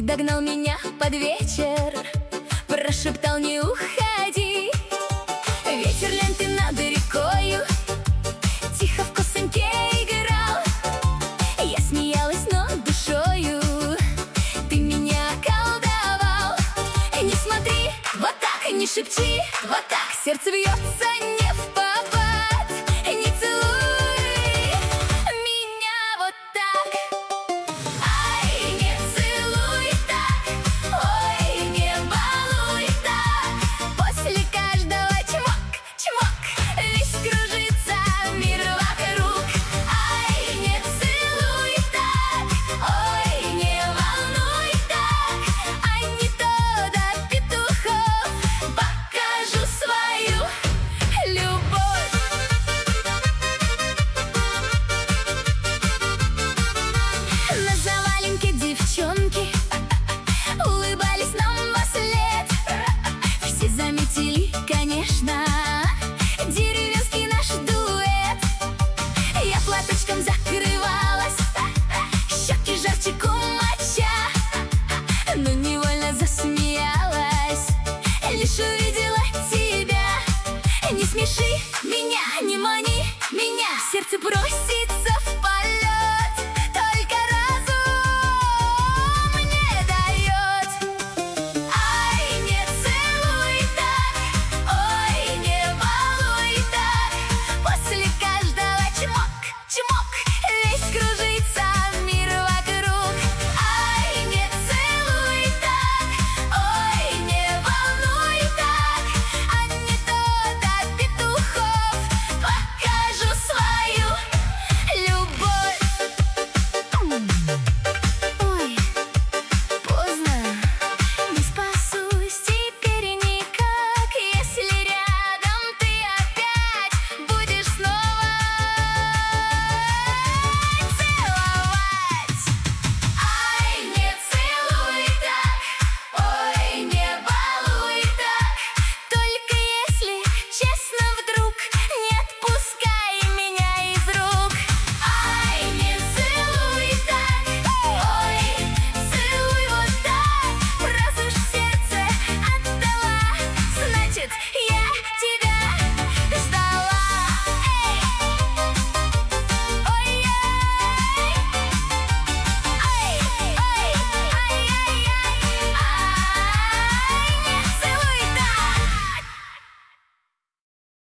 Догнал меня под вечер, прошептал: не уходи. Ветер ленты над рекою тихо в косынке играл. Я смеялась, но душою ты меня околдовал. Не смотри, вот так, не шепчи, вот так. Сердце бьется не впопад. Не целуй меня вот так. Ай, не целуй так, ой, не балуй так. После каждого чмок, чмок, весь кружится мир вокруг. Ай, не целуй так, ой, не волнуй так. А не то до петухов покажу свою любовь. На заваленке девчонки улыбались нам вслед. Все заметили, конечно, деревенский наш дуэт. Я платочком закрыла